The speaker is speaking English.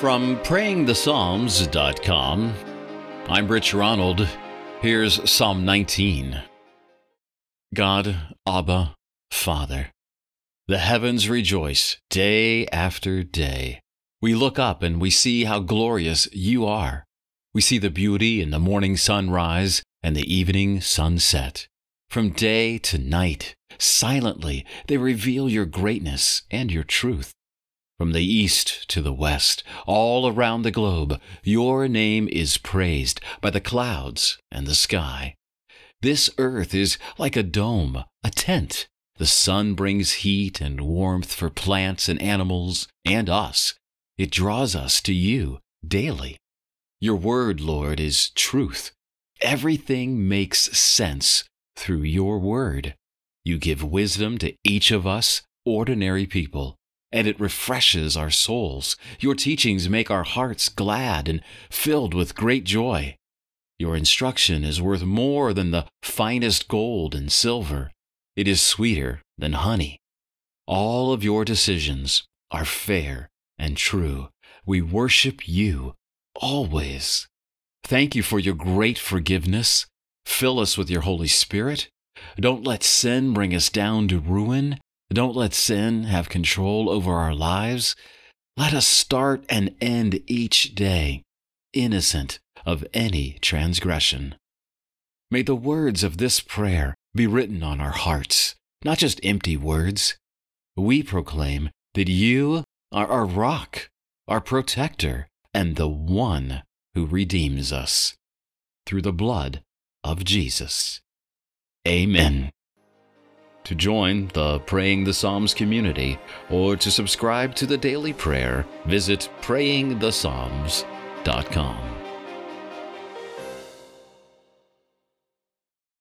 From prayingthepsalms.com, I'm Rich Ronald. Here's Psalm 19. God, Abba, Father, the heavens rejoice day after day. We look up and we see how glorious you are. We see the beauty in the morning sunrise and the evening sunset. From day to night, silently, they reveal your greatness and your truth. From the east to the west, all around the globe, your name is praised by the clouds and the sky. This earth is like a dome, a tent. The sun brings heat and warmth for plants and animals and us. It draws us to you daily. Your word, Lord, is truth. Everything makes sense through your word. You give wisdom to each of us, ordinary people, and it refreshes our souls. Your teachings make our hearts glad and filled with great joy. Your instruction is worth more than the finest gold and silver. It is sweeter than honey. All of your decisions are fair and true. We worship you always. Thank you for your great forgiveness. Fill us with your Holy Spirit. Don't let sin bring us down to ruin. Don't let sin have control over our lives. Let us start and end each day innocent of any transgression. May the words of this prayer be written on our hearts, not just empty words. We proclaim that you are our rock, our protector, and the one who redeems us through the blood of Jesus. Amen. To join the Praying the Psalms community or to subscribe to the daily prayer, visit prayingthepsalms.com.